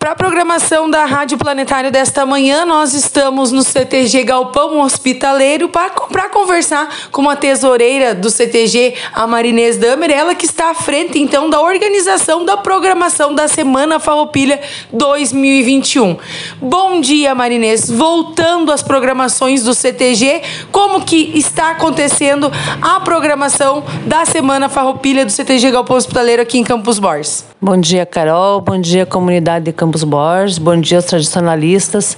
Para a programação da Rádio Planetário desta manhã, nós estamos no CTG Galpão Hospitaleiro para conversar com a tesoureira do CTG, a Marinês Damer, ela que está à frente, então, da organização da programação da Semana Farroupilha 2021. Bom dia, Marinês. Voltando às programações do CTG, como que está acontecendo a programação da Semana Farroupilha do CTG Galpão Hospitaleiro aqui em Campos Borges? Bom dia, Carol. Bom dia, comunidade de Campos Borges. Bom dia aos tradicionalistas.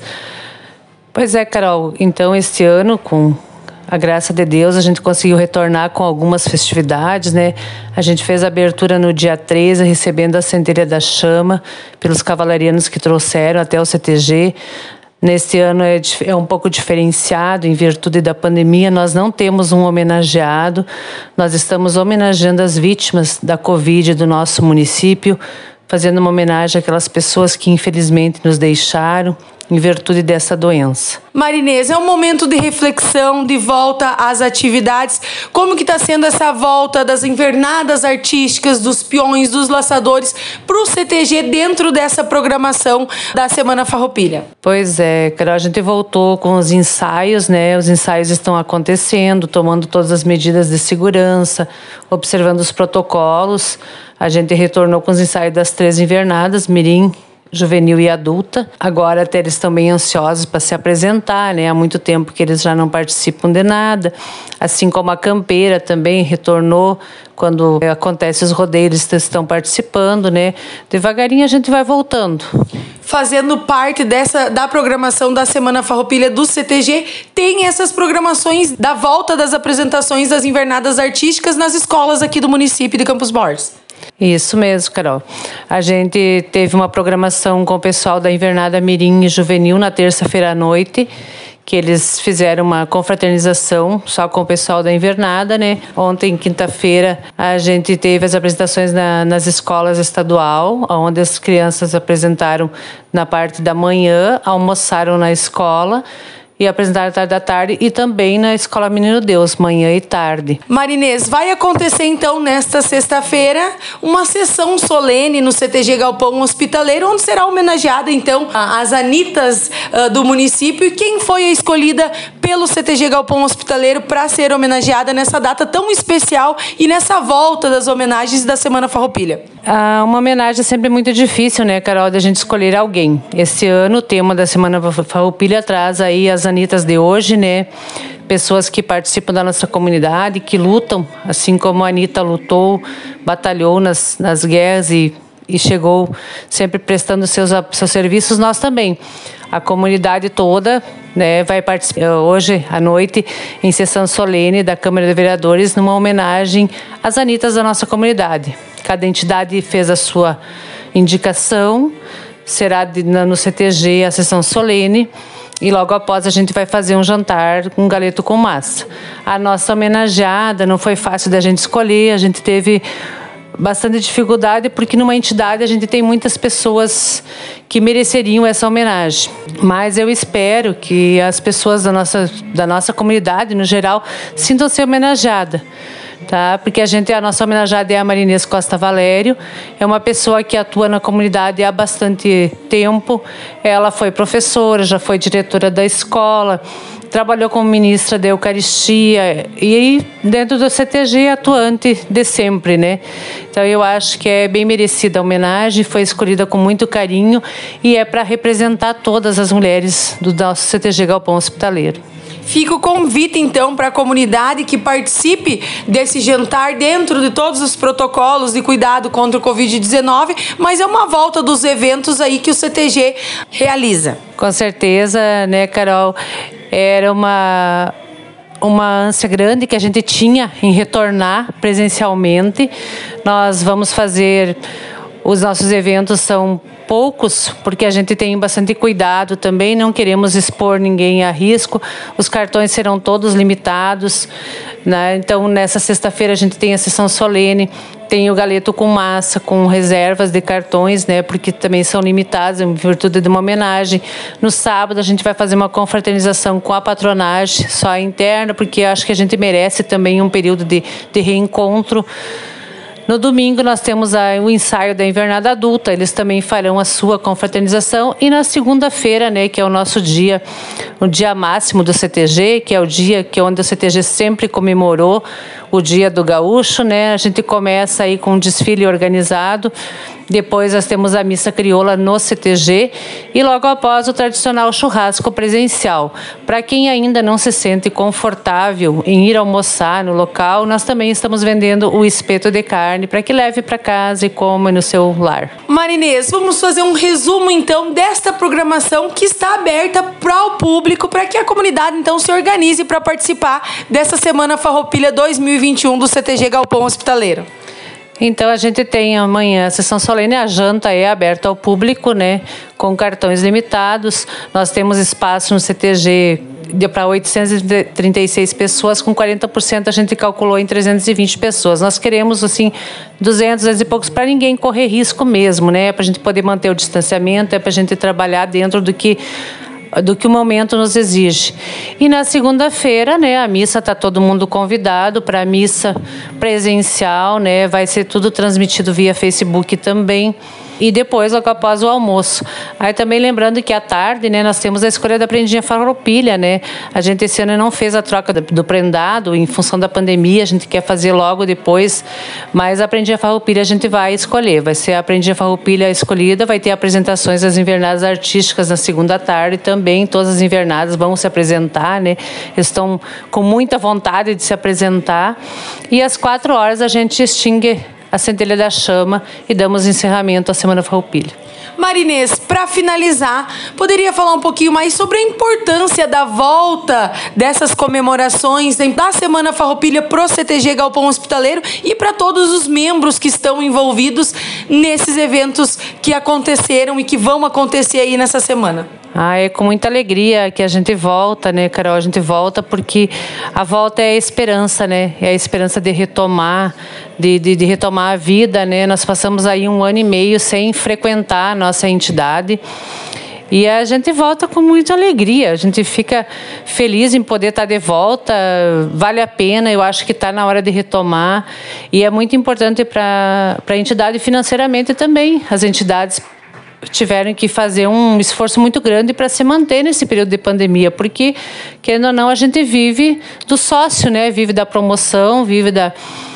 Pois é, Carol. Então, este ano, com a graça de Deus, a gente conseguiu retornar com algumas festividades, né? A gente fez a abertura no dia 13, recebendo a Centelha da Chama pelos cavalarianos que trouxeram até o CTG. Neste ano é um pouco diferenciado, em virtude da pandemia, nós não temos um homenageado, nós estamos homenageando as vítimas da Covid do nosso município, fazendo uma homenagem àquelas pessoas que infelizmente nos deixaram em virtude dessa doença. Marinês, é um momento de reflexão, de volta às atividades. Como que está sendo essa volta das invernadas artísticas, dos peões, dos laçadores para o CTG dentro dessa programação da Semana Farroupilha? Pois é, Carol, a gente voltou com os ensaios, né? Os ensaios estão acontecendo, tomando todas as medidas de segurança, observando os protocolos. A gente retornou com os ensaios das 3 invernadas, mirim, juvenil e adulta. Agora até eles estão bem ansiosos para se apresentar, né? Há muito tempo que eles já não participam de nada. Assim como a campeira também retornou quando acontece os rodeios, eles estão participando, né? Devagarinho a gente vai voltando. Fazendo parte da programação da Semana Farroupilha do CTG, tem essas programações da volta das apresentações das invernadas artísticas nas escolas aqui do município de Campos Borges. Isso mesmo, Carol. A gente teve uma programação com o pessoal da Invernada Mirim e Juvenil na terça-feira à noite, que eles fizeram uma confraternização só com o pessoal da Invernada, né? Ontem, quinta-feira, a gente teve as apresentações nas escolas estadual, onde as crianças apresentaram na parte da manhã, almoçaram na escola e apresentaram à tarde da tarde, e também na Escola Menino Deus, manhã e tarde. Marinês, vai acontecer então nesta sexta-feira uma sessão solene no CTG Galpão Hospitaleiro, onde será homenageada então as Anitas do município. E quem foi a escolhida pelo CTG Galpão Hospitaleiro para ser homenageada nessa data tão especial e nessa volta das homenagens da Semana Farroupilha? Uma homenagem é sempre muito difícil, né, Carol, da gente escolher alguém. Esse ano o tema da Semana Farroupilha traz aí as Anitas de hoje, né? Pessoas que participam da nossa comunidade, que lutam, assim como a Anita lutou, batalhou nas guerras e chegou sempre prestando seus serviços, nós também. A comunidade toda, né, vai participar hoje à noite em sessão solene da Câmara de Vereadores, numa homenagem às Anitas da nossa comunidade. Cada entidade fez a sua indicação, será no CTG a sessão solene, e logo após a gente vai fazer um jantar com galeto com massa. A nossa homenageada não foi fácil da gente escolher, a gente teve bastante dificuldade, porque numa entidade a gente tem muitas pessoas que mereceriam essa homenagem. Mas eu espero que as pessoas da nossa comunidade, no geral, sintam-se homenageadas. Tá? Porque a nossa homenageada é a Marinês Costa Valério, é uma pessoa que atua na comunidade há bastante tempo. Ela foi professora, já foi diretora da escola, trabalhou como ministra da Eucaristia e dentro do CTG atuante de sempre, né? Então eu acho que é bem merecida a homenagem, foi escolhida com muito carinho e é para representar todas as mulheres do nosso CTG Galpão Hospitaleiro. Fica o convite, então, para a comunidade que participe desse jantar dentro de todos os protocolos de cuidado contra o Covid-19, mas é uma volta dos eventos aí que o CTG realiza. Com certeza, né, Carol? Era uma ânsia grande que a gente tinha em retornar presencialmente. Nós vamos fazer... Os nossos eventos são poucos, porque a gente tem bastante cuidado também, não queremos expor ninguém a risco. Os cartões serão todos limitados, né? Então, nessa sexta-feira a gente tem a sessão solene, tem o galeto com massa, com reservas de cartões, né? Porque também são limitados em virtude de uma homenagem. No sábado a gente vai fazer uma confraternização com a patronagem, só interna, porque acho que a gente merece também um período de reencontro. No domingo nós temos o ensaio da invernada adulta, eles também farão a sua confraternização. E na segunda-feira, né, que é o nosso dia, o dia máximo do CTG, que é o dia onde o CTG sempre comemorou o Dia do Gaúcho, né? A gente começa aí com um desfile organizado, depois nós temos a missa crioula no CTG e logo após o tradicional churrasco presencial. Para quem ainda não se sente confortável em ir almoçar no local, nós também estamos vendendo o espeto de carne para que leve para casa e coma no seu lar. Marinês, vamos fazer um resumo então desta programação que está aberta para o público, para que a comunidade então se organize para participar dessa Semana Farroupilha 2021 do CTG Galpão Hospitaleiro. Então a gente tem amanhã a sessão solene, a janta é aberta ao público, né, com cartões limitados. Nós temos espaço no CTG para 836 pessoas, com 40% a gente calculou em 320 pessoas. Nós queremos, assim, 200 e poucos, para ninguém correr risco mesmo, né, para a gente poder manter o distanciamento, para a gente trabalhar dentro do que o momento nos exige. E na segunda-feira, né, a missa está todo mundo convidado para a missa presencial, né, vai ser tudo transmitido via Facebook também. E depois, logo após o almoço. Aí também lembrando que à tarde, né, nós temos a escolha da prendinha farroupilha, né? A gente esse ano não fez a troca do prendado em função da pandemia, a gente quer fazer logo depois, mas a prendinha farroupilha a gente vai escolher. Vai ser a prendinha farroupilha escolhida, vai ter apresentações das invernadas artísticas na segunda tarde também, todas as invernadas vão se apresentar, né? Eles estão com muita vontade de se apresentar. E às 4h a gente extingue a centelha da chama e damos encerramento à Semana Farroupilha. Marinês, para finalizar, poderia falar um pouquinho mais sobre a importância da volta dessas comemorações da Semana Farroupilha para o CTG Galpão Hospitaleiro e para todos os membros que estão envolvidos nesses eventos que aconteceram e que vão acontecer aí nessa semana? É com muita alegria que a gente volta, né, Carol? A gente volta porque a volta é a esperança, né? É a esperança de retomar, de retomar a vida, né? Nós passamos aí 1 ano e meio sem frequentar a nossa entidade e a gente volta com muita alegria. A gente fica feliz em poder estar de volta, vale a pena, eu acho que está na hora de retomar e é muito importante para a entidade financeiramente também. As entidades tiveram que fazer um esforço muito grande para se manter nesse período de pandemia, porque, querendo ou não, a gente vive do sócio, né? Vive da promoção, vive da...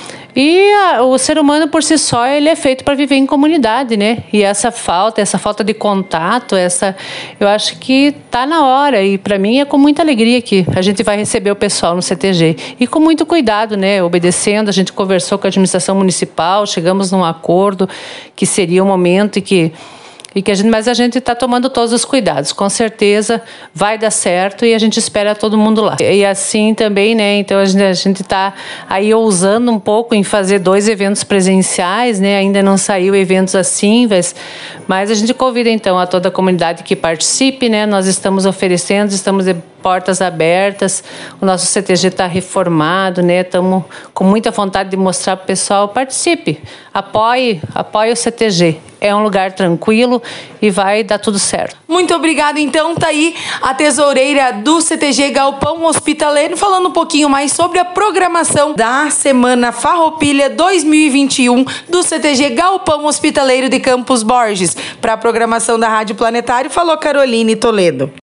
E o ser humano, por si só, ele é feito para viver em comunidade, né? E essa falta de contato, eu acho que está na hora. E, para mim, é com muita alegria que a gente vai receber o pessoal no CTG. E com muito cuidado, né? Obedecendo, a gente conversou com a administração municipal, chegamos num acordo que seria o momento mas a gente está tomando todos os cuidados. Com certeza vai dar certo e a gente espera todo mundo lá. E assim também, né? Então a gente está aí ousando um pouco em fazer 2 eventos presenciais, né? Ainda não saiu eventos assim, mas a gente convida então a toda a comunidade que participe, né? Nós estamos oferecendo, estamos de portas abertas, o nosso CTG está reformado, né? Estamos com muita vontade de mostrar para o pessoal, participe, apoie o CTG. É um lugar tranquilo e vai dar tudo certo. Muito obrigada. Então, tá aí a tesoureira do CTG Galpão Hospitaleiro falando um pouquinho mais sobre a programação da Semana Farroupilha 2021 do CTG Galpão Hospitaleiro de Campos Borges. Para a programação da Rádio Planetário, falou Caroline Toledo.